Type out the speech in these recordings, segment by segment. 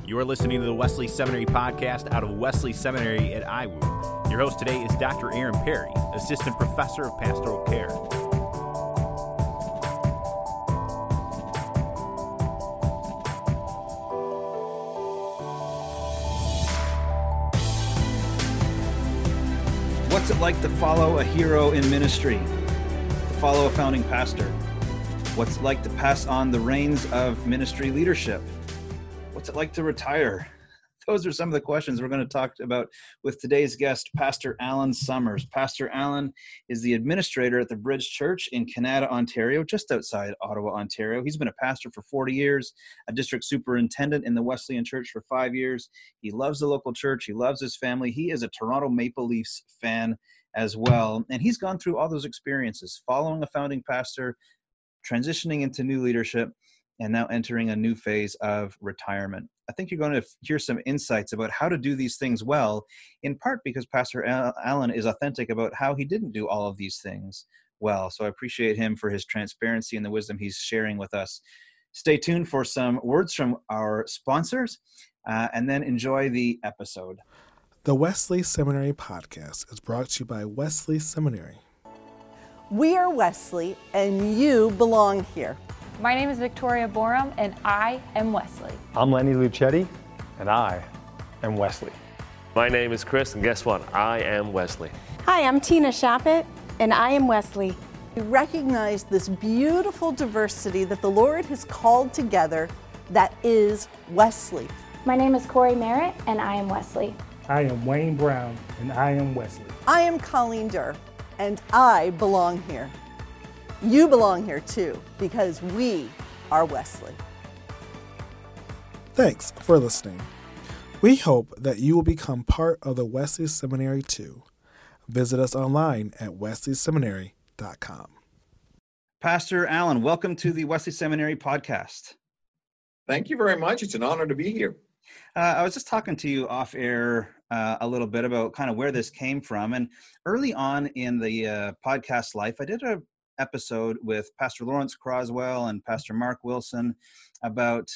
You are listening to the Wesley Seminary podcast out of Wesley Seminary at IWU. Your host today is Dr. Aaron Perry, Assistant Professor of Pastoral Care. What's it like to follow a hero in ministry? To follow a founding pastor? What's it like to pass on the reins of ministry leadership? What's it like to retire? Those are some of the questions we're going to talk about with today's guest, Pastor Alan Summers. Pastor Alan is the administrator at the Bridge Church in Kanata, Ontario, just outside Ottawa, Ontario. He's been a pastor for 40 years, a district superintendent in the Wesleyan Church for 5 years. He loves the local church. He loves his family. He is a Toronto Maple Leafs fan as well. And he's gone through all those experiences, following a founding pastor, transitioning into new leadership, and now entering a new phase of retirement. I think you're going to hear some insights about how to do these things well, in part because Pastor Alan is authentic about how he didn't do all of these things well. So I appreciate him for his transparency and the wisdom he's sharing with us. Stay tuned for some words from our sponsors, and then enjoy the episode. The Wesley Seminary podcast is brought to you by Wesley Seminary. We are Wesley, and you belong here. My name is Victoria Borum, and I am Wesley. I'm Lenny Lucetti, and I am Wesley. My name is Chris, and guess what? I am Wesley. Hi, I'm Tina Shappett, and I am Wesley. We recognize this beautiful diversity that the Lord has called together that is Wesley. My name is Corey Merritt, and I am Wesley. I am Wayne Brown, and I am Wesley. I am Colleen Durr, and I belong here. You belong here too, because we are Wesley. Thanks for listening. We hope that you will become part of the Wesley Seminary too. Visit us online at wesleyseminary.com. Pastor Alan, welcome to the Wesley Seminary podcast. Thank you very much. It's an honor to be here. I was just talking to you off air a little bit about kind of where this came from. And early on in the podcast life, I did an episode with Pastor Lawrence Croswell and Pastor Mark Wilson about,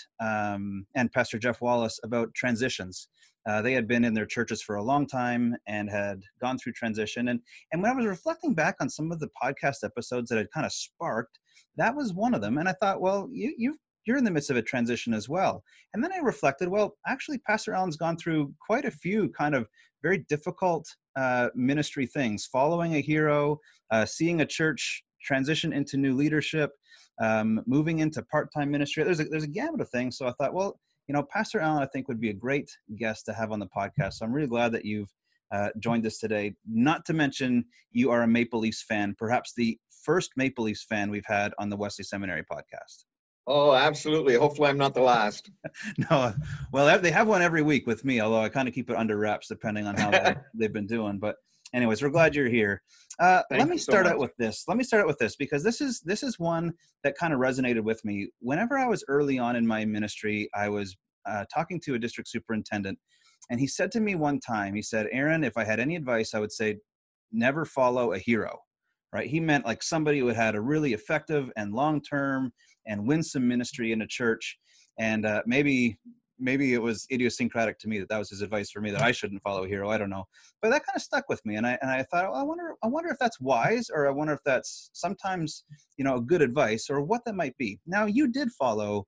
and Pastor Jeff Wallace about transitions. They had been in their churches for a long time and had gone through transition. And when I was reflecting back on some of the podcast episodes that had kind of sparked, that was one of them. And I thought, well, you're in the midst of a transition as well. And then I reflected, well, actually, Pastor Alan's gone through quite a few kind of very difficult ministry things, following a hero, seeing a church transition into new leadership, moving into part-time ministry. There's a gamut of things. So I thought, well, Pastor Alan, I think would be a great guest to have on the podcast. So I'm really glad that you've joined us today. Not to mention, you are a Maple Leafs fan, perhaps the first Maple Leafs fan we've had on the Wesley Seminary podcast. Oh, absolutely. Hopefully I'm not the last. No, well, they have one every week with me, although I kind of keep it under wraps depending on how they've been doing. But anyways, we're glad you're here. Let me start out with this. Because this is one that kind of resonated with me. Whenever I was early on in my ministry, I was talking to a district superintendent, and he said to me one time, he said, Aaron, if I had any advice, I would say never follow a hero. Right? He meant like somebody who had a really effective and long-term and winsome ministry in a church. And maybe it was idiosyncratic to me that was his advice for me, that I shouldn't follow a hero. I don't know. But that kind of stuck with me. And I thought, well, I wonder if that's wise, or I wonder if that's sometimes, good advice, or what that might be. Now, you did follow,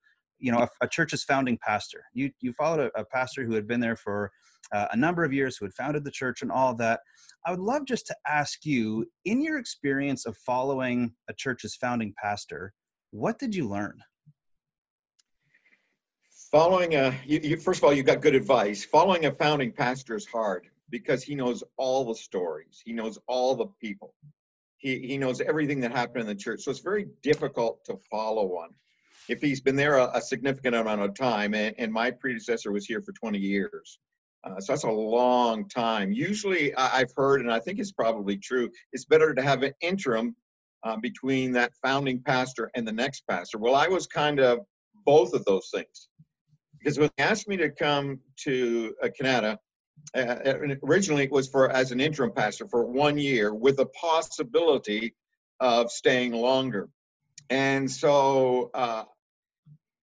a church's founding pastor. You followed a pastor who had been there for a number of years, who had founded the church and all of that. I would love just to ask you, in your experience of following a church's founding pastor, what did you learn? First of all, you got good advice. Following a founding pastor is hard because he knows all the stories. He knows all the people. He knows everything that happened in the church. So it's very difficult to follow one if he's been there a significant amount of time. And my predecessor was here for 20 years. So that's a long time. Usually I've heard, and I think it's probably true, it's better to have an interim between that founding pastor and the next pastor. Well, I was kind of both of those things. Because when they asked me to come to Kanata, originally it was as an interim pastor for 1 year with the possibility of staying longer. And so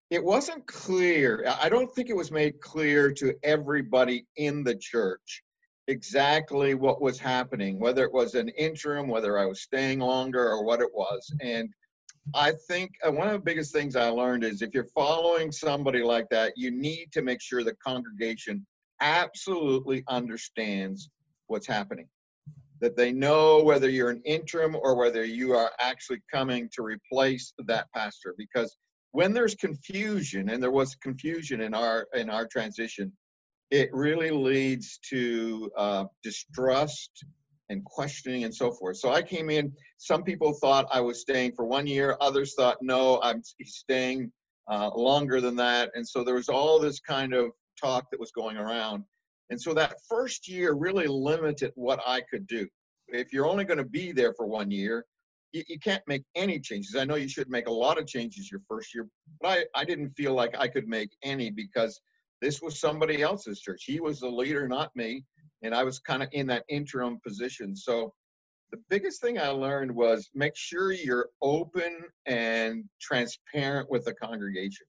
it wasn't clear. I don't think it was made clear to everybody in the church exactly what was happening, whether it was an interim, whether I was staying longer, or what it was. And I think one of the biggest things I learned is if you're following somebody like that, you need to make sure the congregation absolutely understands what's happening, that they know whether you're an interim or whether you are actually coming to replace that pastor. Because when there's confusion, and there was confusion in our transition, it really leads to distrust and questioning and so forth. So I came in, some people thought I was staying for 1 year, others thought, no, I'm staying longer than that. And so there was all this kind of talk that was going around. And so that first year really limited what I could do. If you're only going to be there for 1 year, you can't make any changes. I know you should make a lot of changes your first year, but I didn't feel like I could make any because this was somebody else's church. He was the leader, not me. And I was kind of in that interim position. So the biggest thing I learned was make sure you're open and transparent with the congregation.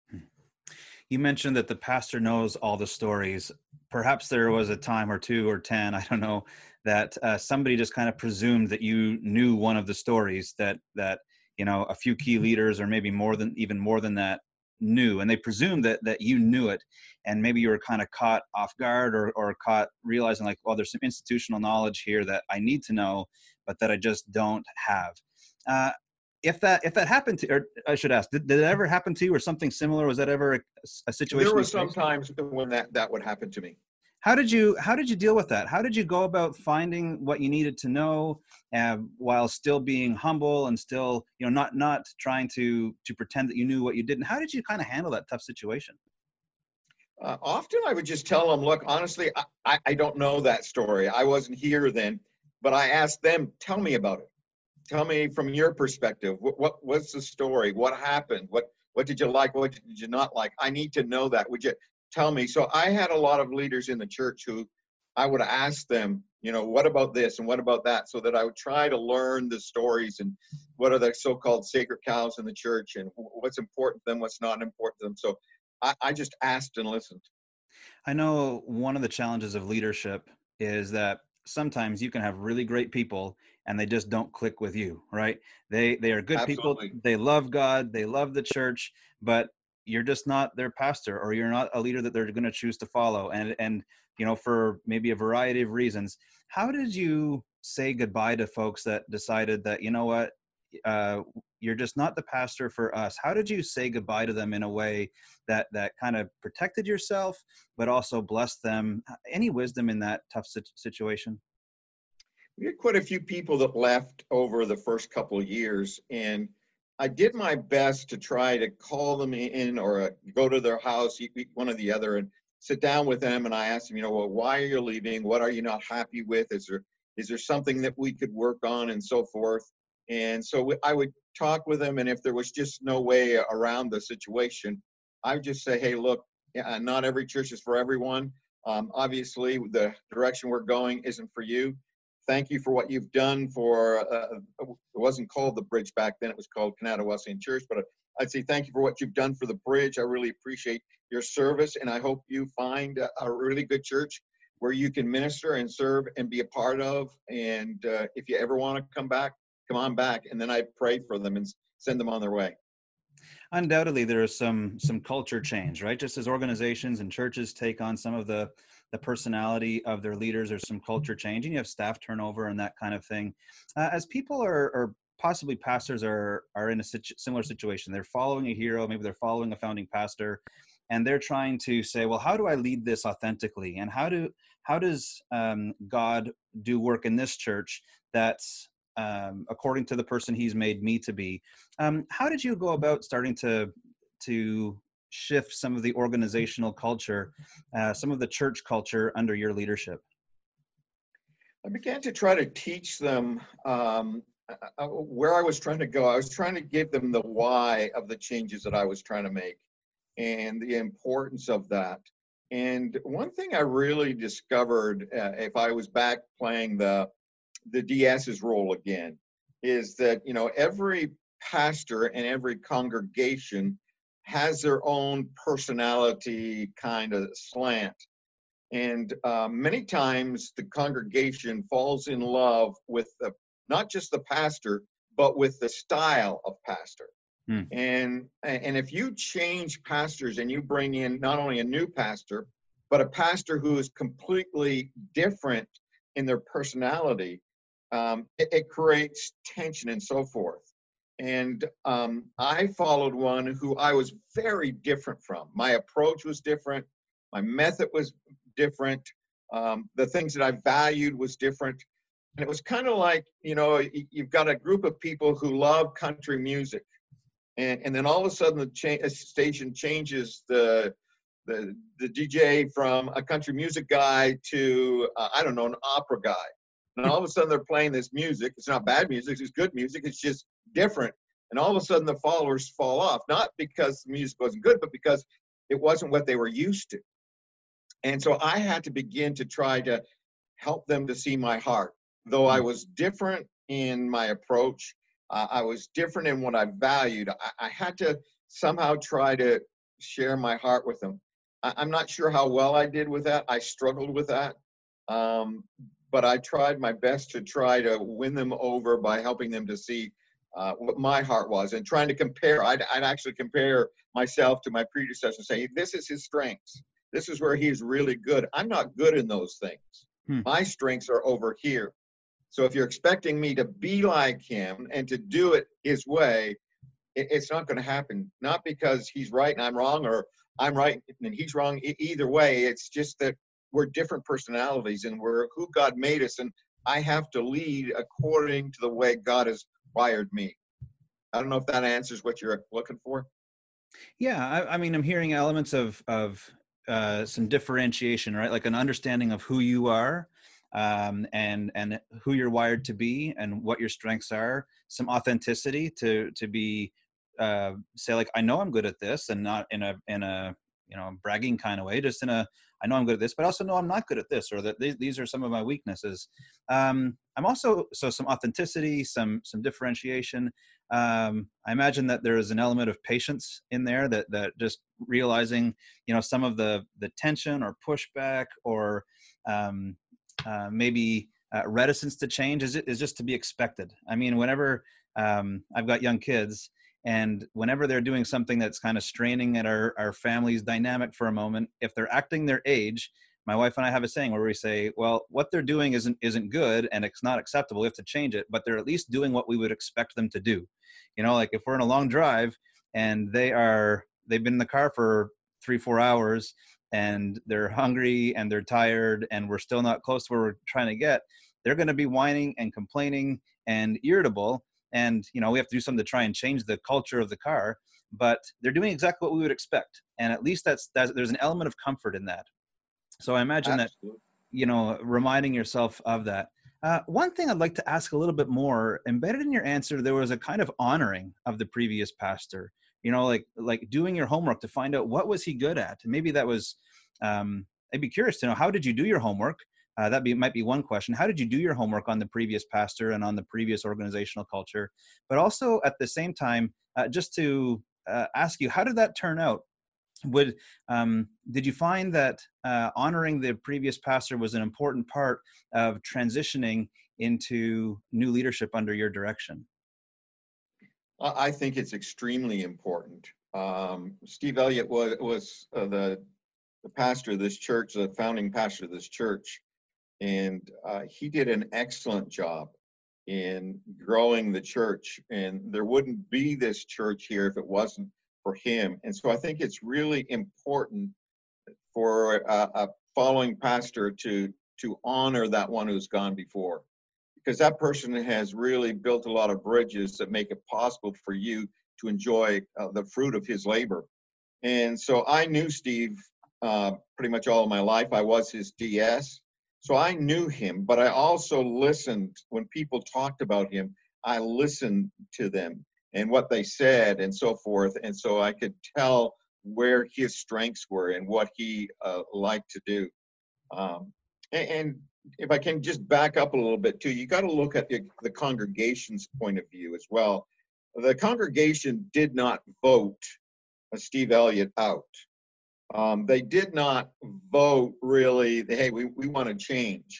You mentioned that the pastor knows all the stories. Perhaps there was a time or 2 or 10, I don't know, that somebody just kind of presumed that you knew one of the stories that a few key leaders, or maybe even more than that, knew, and they presumed that you knew it, and maybe you were kind of caught off guard or caught realizing like, well, there's some institutional knowledge here that I need to know, but that I just don't have. If that happened to, or I should ask, did it ever happen to you, or something similar? Was that ever a situation? There were some times when that would happen to me. How did you deal with that? How did you go about finding what you needed to know, while still being humble and still, not trying to pretend that you knew what you didn't? How did you kind of handle that tough situation? Often I would just tell them, look, honestly, I don't know that story. I wasn't here then, but I asked them, tell me about it. Tell me from your perspective, what's the story? What happened? What did you like? What did you not like? I need to know that. Would you tell me? So I had a lot of leaders in the church who I would ask them, what about this and what about that? So that I would try to learn the stories and what are the so-called sacred cows in the church and what's important to them, what's not important to them. So I just asked and listened. I know one of the challenges of leadership is that sometimes you can have really great people and they just don't click with you, right? They are good Absolutely. people. They love God. They love the church, but you're just not their pastor, or you're not a leader that they're going to choose to follow. And for maybe a variety of reasons. How did you say goodbye to folks that decided that, you're just not the pastor for us? How did you say goodbye to them in a way that kind of protected yourself, but also blessed them? Any wisdom in that tough situation? We had quite a few people that left over the first couple of years, and I did my best to try to call them in or go to their house, one or the other, and sit down with them. And I asked them, well, why are you leaving? What are you not happy with? Is there something that we could work on, and so forth? And so I would talk with them, and if there was just no way around the situation, I would just say, hey, look, not every church is for everyone. Obviously, the direction we're going isn't for you. Thank you for what you've done for, it wasn't called the Bridge back then, it was called Canada Wesleyan Church, but I'd say thank you for what you've done for the Bridge. I really appreciate your service, and I hope you find a really good church where you can minister and serve and be a part of. And if you ever want to come back, come on back. And then I pray for them and send them on their way. Undoubtedly, there is some culture change, right? Just as organizations and churches take on some of the personality of their leaders, there's some culture change, and you have staff turnover and that kind of thing. As people or possibly pastors are in a similar situation, they're following a hero, maybe they're following a founding pastor, and they're trying to say, well, how do I lead this authentically? And how does God do work in this church that's according to the person he's made me to be? How did you go about starting to shift some of the organizational culture, some of the church culture under your leadership? I began to try to teach them where I was trying to go. I was trying to give them the why of the changes that I was trying to make and the importance of that. And one thing I really discovered, if I was back playing the DS's role again, is that every pastor and every congregation has their own personality kind of slant. And many times the congregation falls in love with not just the pastor, but with the style of pastor. And if you change pastors and you bring in not only a new pastor, but a pastor who is completely different in their personality, it creates tension and so forth. And I followed one who I was very different from. My approach was different. My method was different. The things that I valued was different. And it was kind of like, you've got a group of people who love country music. And then all of a sudden the station changes the DJ from a country music guy to, an opera guy. And all of a sudden they're playing this music. It's not bad music, it's good music. It's just different. And all of a sudden the followers fall off, not because the music wasn't good, but because it wasn't what they were used to. And so I had to begin to try to help them to see my heart. Though I was different in my approach, I was different in what I valued, I had to somehow try to share my heart with them. I'm not sure how well I did with that. I struggled with that. But I tried my best to try to win them over by helping them to see what my heart was and trying to compare. I'd actually compare myself to my predecessor and say, this is his strengths. This is where he's really good. I'm not good in those things. My strengths are over here. So if you're expecting me to be like him and to do it his way, it's not going to happen. Not because he's right and I'm wrong, or I'm right and he's wrong. Either way, it's just that we're different personalities and we're who God made us. And I have to lead according to the way God has wired me. I don't know if that answers what you're looking for. Yeah, I mean, I'm hearing elements of some differentiation, right? Like an understanding of who you are, and who you're wired to be, and what your strengths are. Some authenticity to be say, like, I know I'm good at this, and not in a bragging kind of way. Just in a, I know I'm good at this, but also know I'm not good at this, or that these are some of my weaknesses. I'm also, so some authenticity, some differentiation. I imagine that there is an element of patience in there, that just realizing, some of the tension or pushback or maybe reticence to change is just to be expected. I mean, whenever I've got young kids, and whenever they're doing something that's kind of straining at our family's dynamic for a moment, if they're acting their age, my wife and I have a saying where we say, well, what they're doing isn't good and it's not acceptable. We have to change it, but they're at least doing what we would expect them to do. Like if we're in a long drive and they've been in the car for 3-4 hours and they're hungry and they're tired and we're still not close to where we're trying to get, they're going to be whining and complaining and irritable. And, we have to do something to try and change the culture of the car, but they're doing exactly what we would expect. And at least there's an element of comfort in that. So I imagine Absolutely. That, reminding yourself of that. One thing I'd like to ask a little bit more, embedded in your answer, there was a kind of honoring of the previous pastor, like doing your homework to find out what was he good at. And maybe that was, I'd be curious to know, how did you do your homework? Might be one question. How did you do your homework on the previous pastor and on the previous organizational culture? But also at the same time, just to ask you, how did that turn out? Did you find that honoring the previous pastor was an important part of transitioning into new leadership under your direction? I think it's extremely important. Steve Elliott was the pastor of this church, the founding pastor of this church. And he did an excellent job in growing the church. And there wouldn't be this church here if it wasn't for him. And so I think it's really important for a following pastor to honor that one who's gone before, because that person has really built a lot of bridges that make it possible for you to enjoy the fruit of his labor. And so I knew Steve pretty much all of my life. I was his DS. So I knew him, but I also listened when people talked about him. I listened to them and what they said and so forth. And so I could tell where his strengths were and what he liked to do. And if I can just back up a little bit too, you got to look at the congregation's point of view as well. The congregation did not vote Steve Elliott out. They did not vote really, hey, we want to change.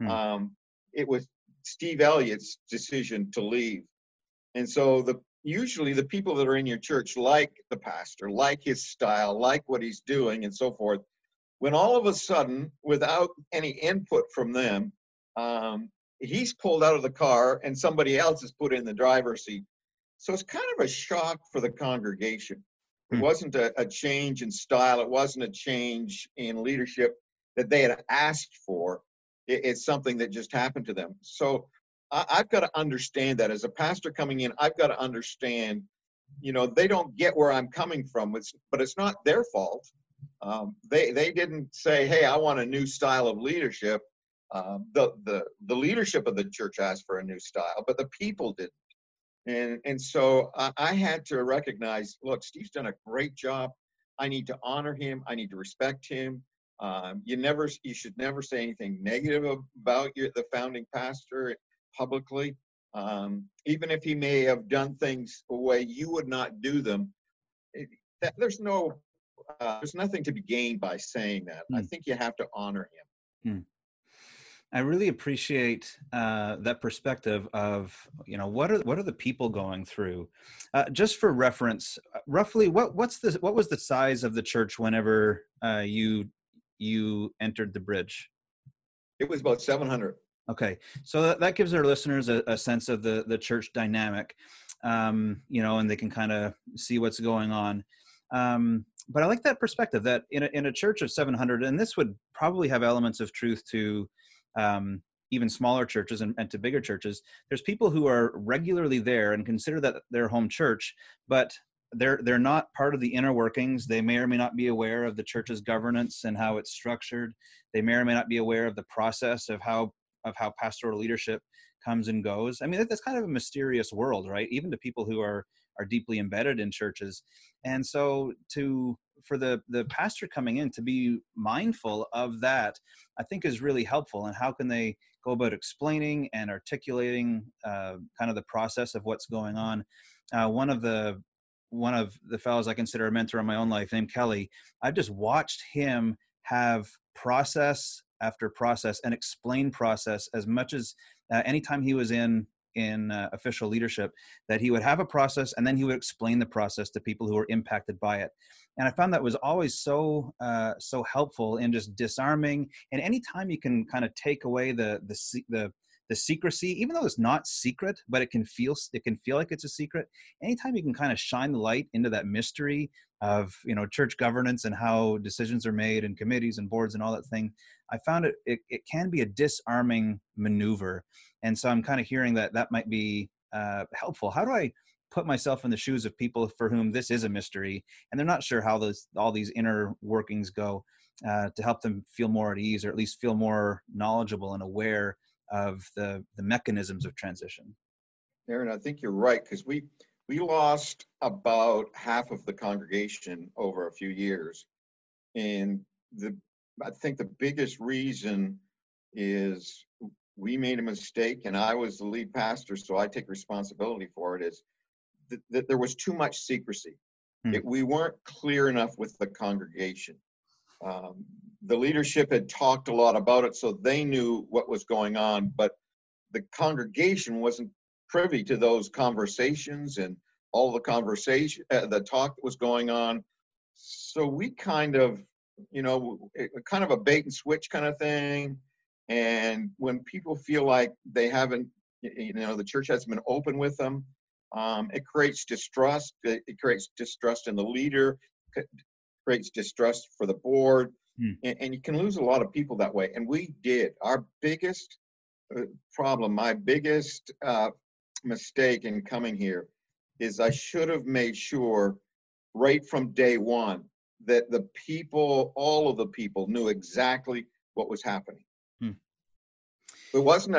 It was Steve Elliott's decision to leave. And so usually the people that are in your church like the pastor, like his style, like what he's doing and so forth. When all of a sudden, without any input from them, he's pulled out of the car and somebody else is put in the driver's seat. So it's kind of a shock for the congregation. It wasn't a change in style. It wasn't a change in leadership that they had asked for. It's something that just happened to them. So I've got to understand that as a pastor coming in, I've got to understand, they don't get where I'm coming from, but it's not their fault. They didn't say, hey, I want a new style of leadership. The leadership of the church asked for a new style, but the people didn't. And so I had to recognize, look, Steve's done a great job. I need to honor him. I need to respect him. You should never say anything negative about the founding pastor publicly. Even if he may have done things a way you would not do them, there's nothing to be gained by saying that. I think you have to honor him. I really appreciate that perspective of, what are the people going through? Just for reference, roughly what was the size of the church whenever you entered the Bridge? It was about 700. Okay, so that gives our listeners a sense of the church dynamic, and they can kind of see what's going on. But I like that perspective that in a church of 700, and this would probably have elements of truth to even smaller churches and to bigger churches, there's people who are regularly there and consider that their home church, but they're not part of the inner workings. They may or may not be aware of the church's governance and how it's structured. They may or may not be aware of the process of how pastoral leadership comes and goes. I mean, that's kind of a mysterious world, right? Even to people who are deeply embedded in churches. And so for the pastor coming in to be mindful of that, I think is really helpful. And how can they go about explaining and articulating kind of the process of what's going on? One of the fellows I consider a mentor in my own life, named Kelly, I've just watched him have process after process and explain process as much as anytime he was in official leadership, that he would have a process and then he would explain the process to people who were impacted by it. And I found that was always so helpful in just disarming. And anytime you can kind of take away the secrecy, even though it's not secret, but it can feel like it's a secret. Anytime you can kind of shine the light into that mystery of church governance and how decisions are made and committees and boards and all that thing, I found it can be a disarming maneuver. And so I'm kind of hearing that might be helpful. How do I put myself in the shoes of people for whom this is a mystery and they're not sure how all these inner workings go, to help them feel more at ease, or at least feel more knowledgeable and aware of the mechanisms of transition? Aaron, I think you're right, because we lost about half of the congregation over a few years. And I think the biggest reason is we made a mistake, and I was the lead pastor, so I take responsibility for it, is that there was too much secrecy. We weren't clear enough with the congregation. The leadership had talked a lot about it, so they knew what was going on, but the congregation wasn't privy to those conversations and all the the talk that was going on. So we kind of, kind of a bait and switch kind of thing. And when people feel like they haven't, the church hasn't been open with them, it creates distrust. It creates distrust in the leader, creates distrust for the board. And you can lose a lot of people that way. And we did. Our biggest problem, my biggest mistake in coming here is I should have made sure right from day one that the people, all of the people, knew exactly what was happening. There wasn't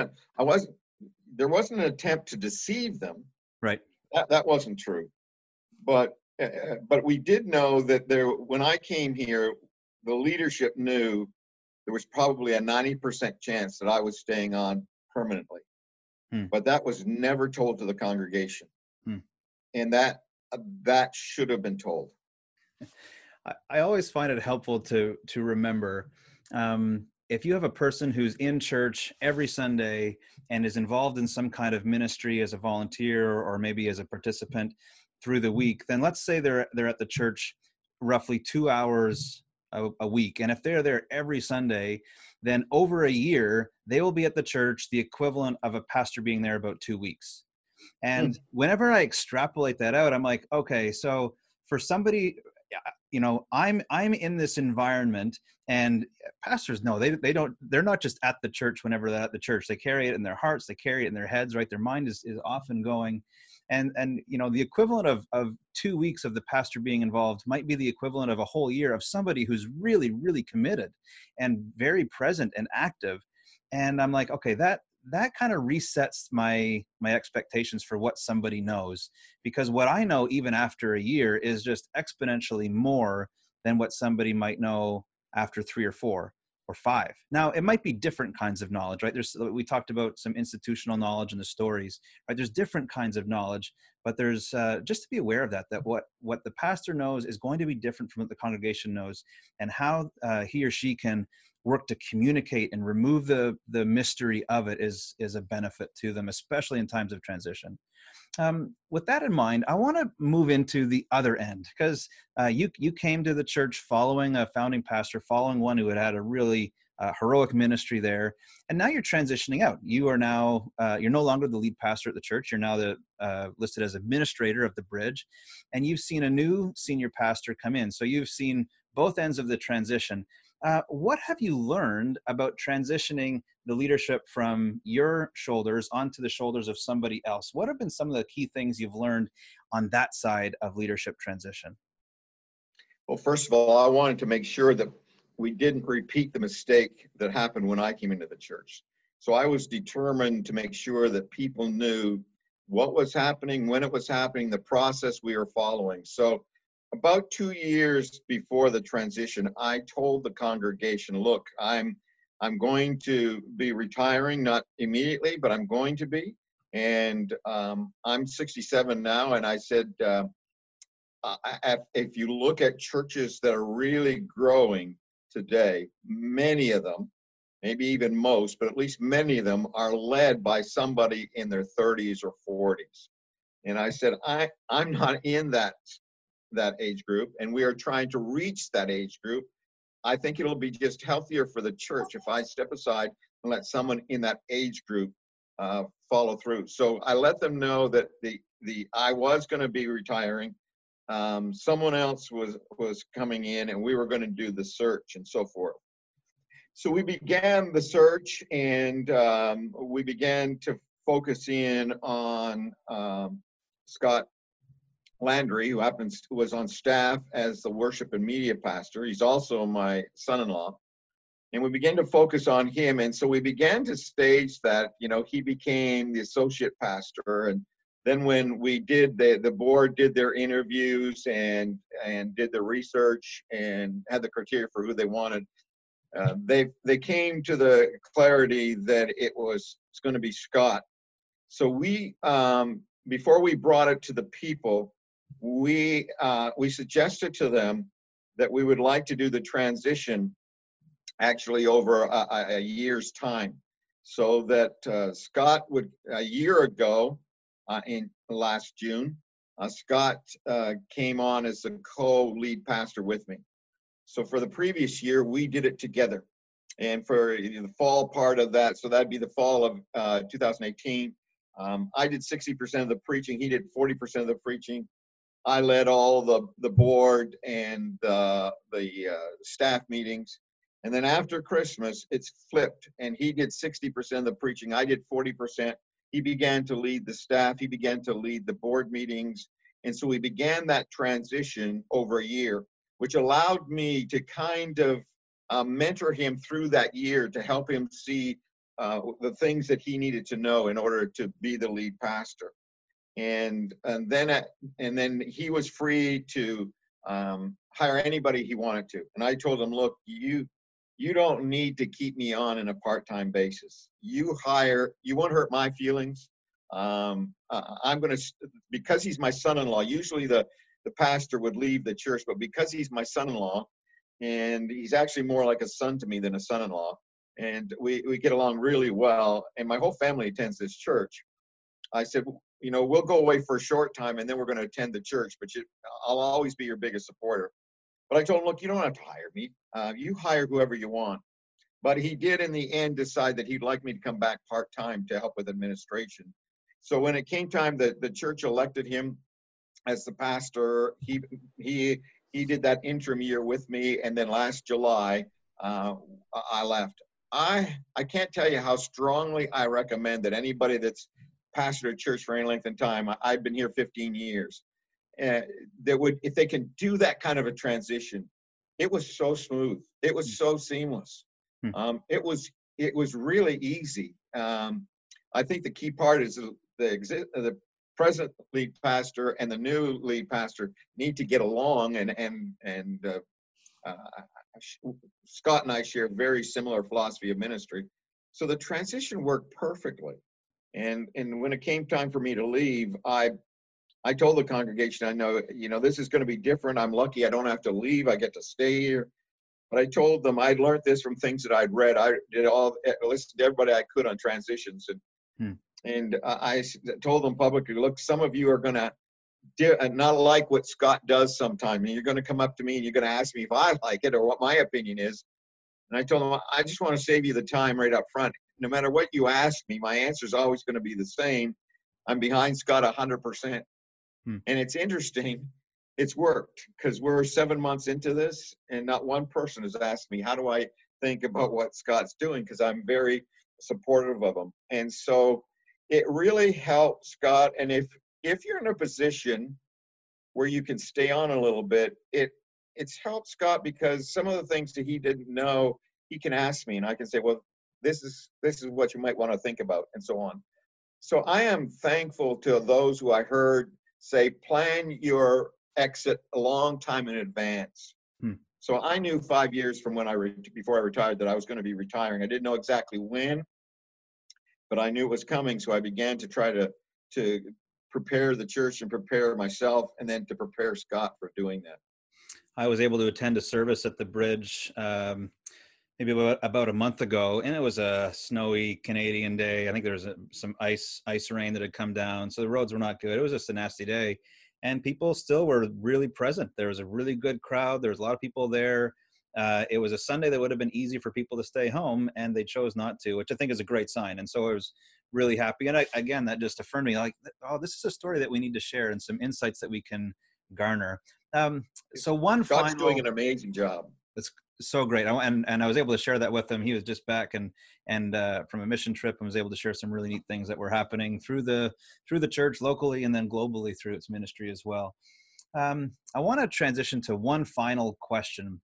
an attempt to deceive them. Right. That wasn't true. But we did know that when I came here, the leadership knew there was probably a 90% chance that I was staying on permanently. But that was never told to the congregation. And that should have been told. I always find it helpful to remember, if you have a person who's in church every Sunday and is involved in some kind of ministry as a volunteer or maybe as a participant through the week, then let's say they're at the church roughly 2 hours a week. And if they're there every Sunday, then over a year, they will be at the church the equivalent of a pastor being there about 2 weeks. And whenever I extrapolate that out, I'm like, okay, so for somebody, you know, I'm in this environment, and pastors know they're not just at the church whenever they're at the church. They carry it in their hearts, they carry it in their heads, right? Their mind is often going. And you know, the equivalent of 2 weeks of the pastor being involved might be the equivalent of a whole year of somebody who's really, really committed and very present and active. And I'm like, okay, that kind of resets my expectations for what somebody knows, because what I know even after a year is just exponentially more than what somebody might know after 3 or 4 or 5. Now, it might be different kinds of knowledge, right? We talked about some institutional knowledge and the stories, right? There's different kinds of knowledge, but there's just to be aware of that what the pastor knows is going to be different from what the congregation knows, and how he or she can work to communicate and remove the mystery of it is a benefit to them, especially in times of transition. With that in mind, I want to move into the other end, because you came to the church following a founding pastor, following one who had a really heroic ministry there, and now you're transitioning out. You are now you're no longer the lead pastor at the church. You're now listed as administrator of the Bridge, and you've seen a new senior pastor come in. So you've seen both ends of the transition. What have you learned about transitioning the leadership from your shoulders onto the shoulders of somebody else? What have been some of the key things you've learned on that side of leadership transition? Well, first of all, I wanted to make sure that we didn't repeat the mistake that happened when I came into the church. So I was determined to make sure that people knew what was happening, when it was happening, the process we were following. So about 2 years before the transition, I told the congregation, look, I'm going to be retiring, not immediately, but I'm going to be. And I'm 67 now, and I said, if you look at churches that are really growing today, many of them, maybe even most, but at least many of them are led by somebody in their 30s or 40s. And I said, I'm not in that age group, and we are trying to reach that age group. I think it'll be just healthier for the church if I step aside and let someone in that age group follow through. So I let them know that I was going to be retiring. Someone else was coming in, and we were going to do the search and so forth. So we began the search, and we began to focus in on Scott Landry, who was on staff as the worship and media pastor. He's also my son-in-law. And we began to focus on him. And so we began to stage that, he became the associate pastor. And then when we did, the board did their interviews and did the research and had the criteria for who they wanted, they came to the clarity that it's going to be Scott. So we, before we brought it to the people, we suggested to them that we would like to do the transition actually over a year's time, so that Scott would, a year ago in last June, Scott came on as the co-lead pastor with me. So for the previous year, we did it together. And for the fall part of that, so that'd be the fall of 2018, I did 60% of the preaching. He did 40% of the preaching. I led all the board and the staff meetings. And then after Christmas, it's flipped, and he did 60% of the preaching. I did 40%. He began to lead the staff. He began to lead the board meetings. And so we began that transition over a year, which allowed me to kind of mentor him through that year to help him see the things that he needed to know in order to be the lead pastor. And then he was free to hire anybody he wanted to. And I told him, look, you don't need to keep me on in a part-time basis. You won't hurt my feelings. I'm going to, because he's my son-in-law, usually the the pastor would leave the church, but because he's my son-in-law, and he's actually more like a son to me than a son-in-law, and we get along really well, and my whole family attends this church, I said, you know, we'll go away for a short time, and then we're going to attend the church, but I'll always be your biggest supporter. But I told him, look, you don't have to hire me. You hire whoever you want. But he did, in the end, decide that he'd like me to come back part-time to help with administration. So when it came time that the church elected him as the pastor, he did that interim year with me, and then last July, I left. I can't tell you how strongly I recommend that anybody that's pastored a church for any length of time, I've been here 15 years, that would, if they can do that kind of a transition. It was so smooth. It was so seamless. It was really easy. I think the key part is the present lead pastor and the new lead pastor need to get along, and Scott and I share a very similar philosophy of ministry. So the transition worked perfectly. And when it came time for me to leave, I told the congregation, I know, you know, this is going to be different. I'm lucky I don't have to leave. I get to stay here. But I told them I'd learned this from things that I'd read. I listened to everybody I could on transitions. And I told them publicly, look, some of you are going to not like what Scott does sometime. And you're going to come up to me and you're going to ask me if I like it or what my opinion is. And I told them, I just want to save you the time right up front. No matter what you ask me, my answer is always going to be the same. I'm behind Scott 100%. And it's interesting. It's worked, because we're 7 months into this, and not one person has asked me, how do I think about what Scott's doing? Because I'm very supportive of him. And so it really helped Scott. And if you're in a position where you can stay on a little bit, it's helped Scott, because some of the things that he didn't know, he can ask me, and I can say, well, this is what you might want to think about, and so on. So I am thankful to those who I heard say, plan your exit a long time in advance. So I knew 5 years from before I retired that I was going to be retiring. I didn't know exactly when, but I knew it was coming. So I began to try to prepare the church and prepare myself, and then to prepare Scott for doing that. I was able to attend a service at the bridge maybe about a month ago, and it was a snowy Canadian day. I think there was some ice rain that had come down, so the roads were not good. It was just a nasty day, and people still were really present. There was a really good crowd. There was a lot of people there. It was a Sunday that would have been easy for people to stay home, and they chose not to, which I think is a great sign. And so I was really happy. And again, that just affirmed me, like, oh, this is a story that we need to share, and some insights that we can garner. So Scott's doing an amazing job. It's so great. And I was able to share that with him. He was just back and from a mission trip, and was able to share some really neat things that were happening through the church locally, and then globally through its ministry as well. I want to transition to one final question.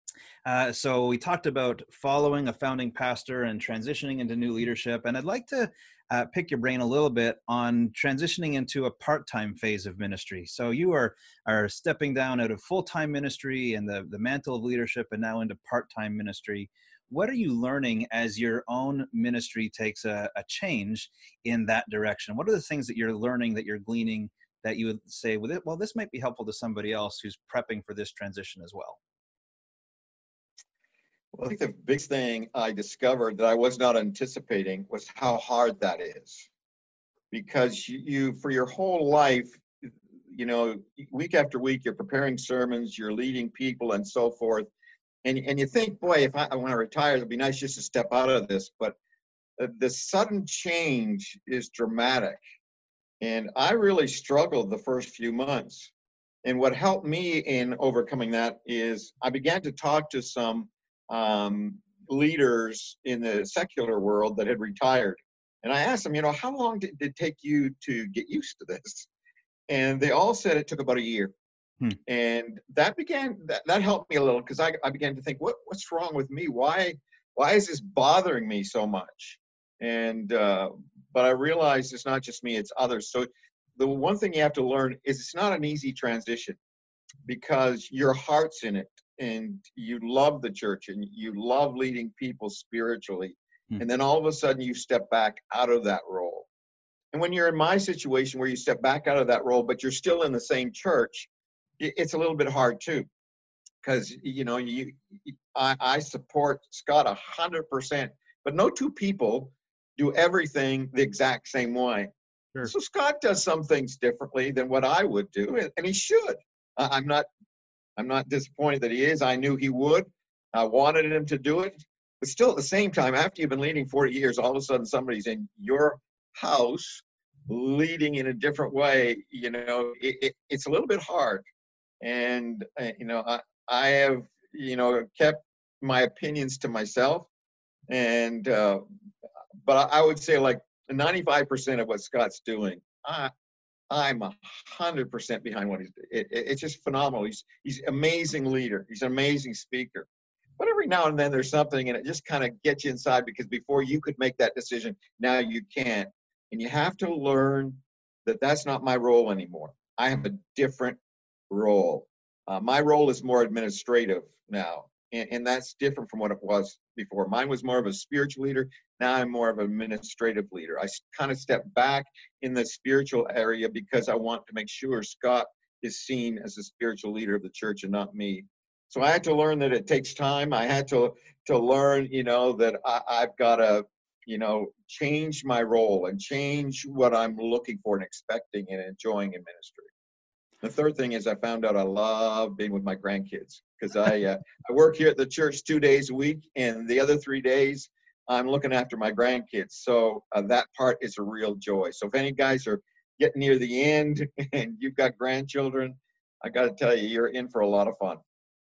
So we talked about following a founding pastor and transitioning into new leadership, and I'd like to pick your brain a little bit on transitioning into a part-time phase of ministry. So you are stepping down out of full-time ministry and the mantle of leadership, and now into part-time ministry. What are you learning as your own ministry takes a change in that direction? What are the things that you're learning, that you're gleaning, that you would say, well, this might be helpful to somebody else who's prepping for this transition as well? Well, I think the big thing I discovered that I was not anticipating was how hard that is. Because you for your whole life, you know, week after week, you're preparing sermons, you're leading people, and so forth. And you think, boy, if I want to retire, it'd be nice just to step out of this. But the sudden change is dramatic. And I really struggled the first few months. And what helped me in overcoming that is I began to talk to some leaders in the secular world that had retired. And I asked them, you know, how long did it take you to get used to this? And they all said it took about a year. And that helped me a little, because I began to think, what's wrong with me? Why is this bothering me so much? And but I realized it's not just me, it's others. So the one thing you have to learn is it's not an easy transition, because your heart's in it, and you love the church, and you love leading people spiritually. And then all of a sudden you step back out of that role. And when you're in my situation where you step back out of that role, but you're still in the same church, it's a little bit hard too, because I support Scott 100%, but no two people do everything the exact same way. Sure. So Scott does some things differently than what I would do, and he should. I'm not disappointed that he is. I knew he would. I wanted him to do it, but still at the same time, after you've been leading 40 years, all of a sudden somebody's in your house leading in a different way. It's a little bit hard, and I have kept my opinions to myself, and but I would say like 95% of what Scott's doing, I'm 100% behind what he's doing. It's just phenomenal. He's an amazing leader. He's an amazing speaker. But every now and then there's something, and it just kind of gets you inside, because before you could make that decision, now you can't. And you have to learn that that's not my role anymore. I have a different role. My role is more administrative now, and that's different from what it was before. Mine was more of a spiritual leader. Now I'm more of an administrative leader. I kind of step back in the spiritual area because I want to make sure Scott is seen as a spiritual leader of the church and not me. So I had to learn that it takes time. I had to learn, that I've got to, change my role and change what I'm looking for and expecting and enjoying in ministry. The third thing is I found out I love being with my grandkids, because I work here at the church 2 days a week, and the other 3 days I'm looking after my grandkids. So that part is a real joy. So if any guys are getting near the end and you've got grandchildren, I got to tell you, you're in for a lot of fun.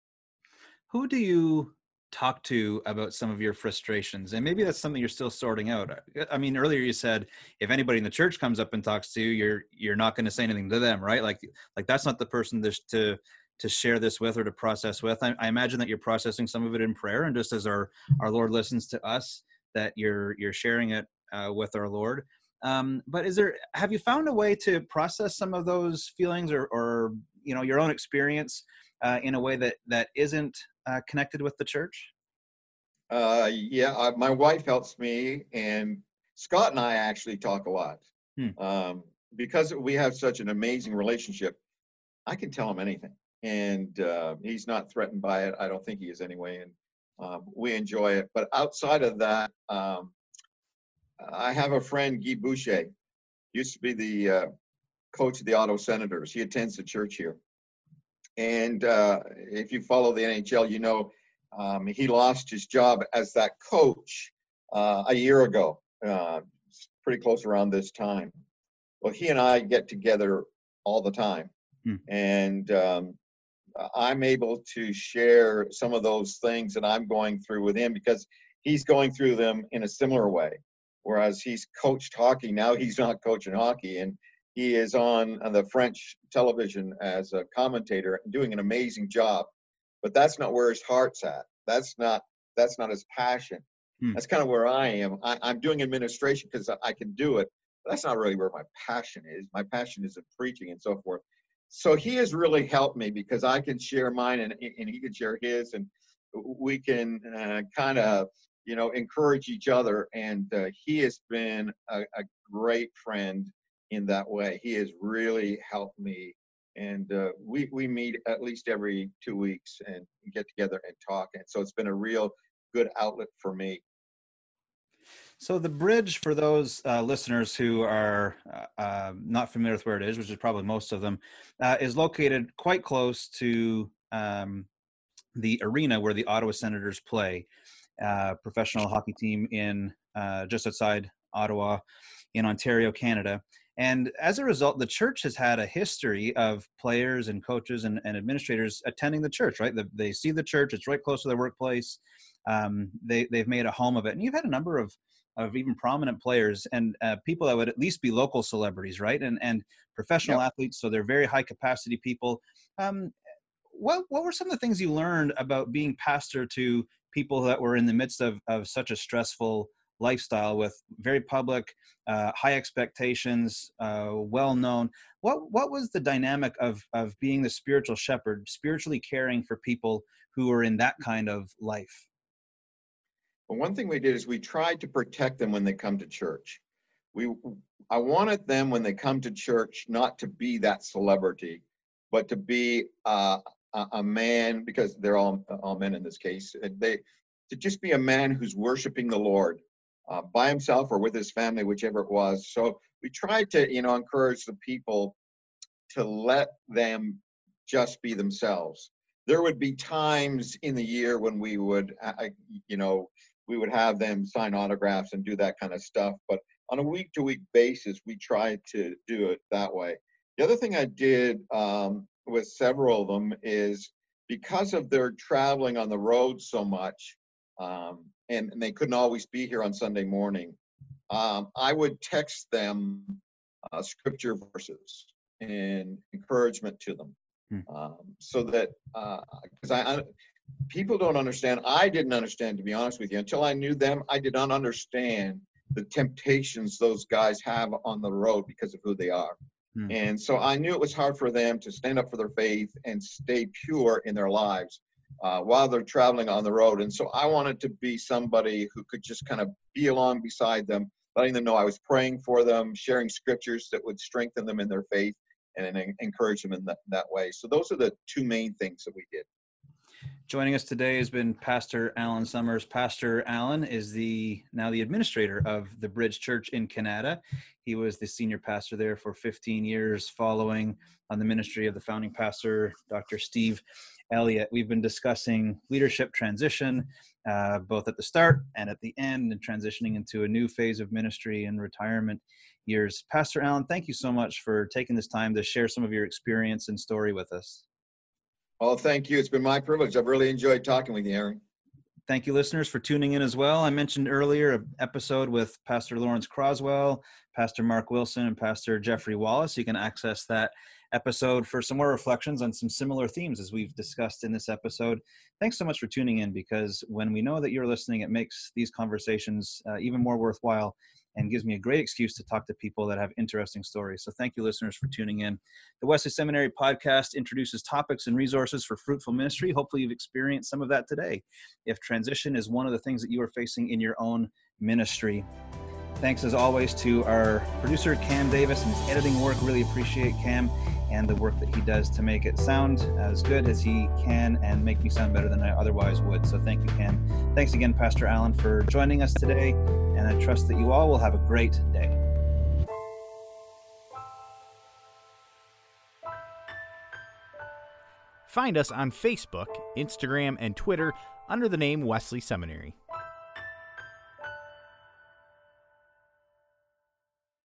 Who do you talk to about some of your frustrations? And maybe that's something you're still sorting out. I mean, earlier you said if anybody in the church comes up and talks to you, you're not going to say anything to them, right? Like that's not the person to share this with or to process with. I imagine that you're processing some of it in prayer, and just as our Lord listens to us, that you're sharing it with our Lord. But have you found a way to process some of those feelings or your own experience in a way that isn't connected with the church? My wife helps me, and Scott and I actually talk a lot. Because we have such an amazing relationship. I can tell him anything, and he's not threatened by it. I don't think he is anyway, and we enjoy it. But outside of that, I have a friend, Guy Boucher, used to be the coach of the Ottawa Senators. He attends the church here. And if you follow the NHL, he lost his job as that coach a year ago, pretty close around this time. Well, he and I get together all the time. And I'm able to share some of those things that I'm going through with him, because he's going through them in a similar way. Whereas he's coached hockey, now he's not coaching hockey, and he is on the French television as a commentator and doing an amazing job. But that's not where his heart's at. That's not his passion. That's kind of where I am. I'm doing administration because I can do it. But that's not really where my passion is. My passion is in preaching and so forth. So he has really helped me, because I can share mine and he can share his, and we can kind of encourage each other. And he has been a great friend in that way. He has really helped me, and we meet at least every 2 weeks and get together and talk, and so it's been a real good outlet for me. So the Bridge, for those listeners who are not familiar with where it is, which is probably most of them, is located quite close to the arena where the Ottawa Senators play, professional hockey team in just outside Ottawa in Ontario, Canada. And as a result, the church has had a history of players and coaches and administrators attending the church, right? They see the church, it's right close to their workplace. They've made a home of it. And you've had a number of even prominent players and people that would at least be local celebrities, right? And professional athletes, so they're very high capacity people. What were some of the things you learned about being pastor to people that were in the midst of such a stressful lifestyle with very public, high expectations, well-known? What was the dynamic of being the spiritual shepherd, spiritually caring for people who are in that kind of life? Well, one thing we did is we tried to protect them when they come to church. I wanted them, when they come to church, not to be that celebrity, but to be a man, because they're all men in this case, to just be a man who's worshiping the Lord by himself or with his family, whichever it was. So we tried to, encourage the people to let them just be themselves. There would be times in the year when we would, we would have them sign autographs and do that kind of stuff. But on a week-to-week basis, we tried to do it that way. The other thing I did with several of them is, because of their traveling on the road so much, and they couldn't always be here on Sunday morning, I would text them scripture verses and encouragement to them, so that, because people don't understand. I didn't understand, to be honest with you, until I knew them. I did not understand the temptations those guys have on the road because of who they are. And so I knew it was hard for them to stand up for their faith and stay pure in their lives while they're traveling on the road. And so I wanted to be somebody who could just kind of be along beside them, letting them know I was praying for them, sharing scriptures that would strengthen them in their faith and encourage them in that way. So those are the two main things that we did. Joining us today has been Pastor Alan Summers. Pastor Alan is now the administrator of the Bridge Church in Canada. He was the senior pastor there for 15 years, following on the ministry of the founding pastor, Dr. Steve Elliott. We've been discussing leadership transition, both at the start and at the end, and transitioning into a new phase of ministry and retirement years. Pastor Alan, thank you so much for taking this time to share some of your experience and story with us. Oh, thank you. It's been my privilege. I've really enjoyed talking with you, Aaron. Thank you, listeners, for tuning in as well. I mentioned earlier an episode with Pastor Lawrence Croswell, Pastor Mark Wilson, and Pastor Jeffrey Wallace. You can access that episode for some more reflections on some similar themes as we've discussed in this episode. Thanks so much for tuning in, because when we know that you're listening, it makes these conversations even more worthwhile and gives me a great excuse to talk to people that have interesting stories. So thank you, listeners, for tuning in. The Wesley Seminary podcast introduces topics and resources for fruitful ministry. Hopefully you've experienced some of that today, if transition is one of the things that you are facing in your own ministry. Thanks, as always, to our producer, Cam Davis, and his editing work. Really appreciate Cam and the work that he does to make it sound as good as he can and make me sound better than I otherwise would. So thank you, Cam. Thanks again, Pastor Alan, for joining us today, and I trust that you all will have a great day. Find us on Facebook, Instagram, and Twitter under the name Wesley Seminary.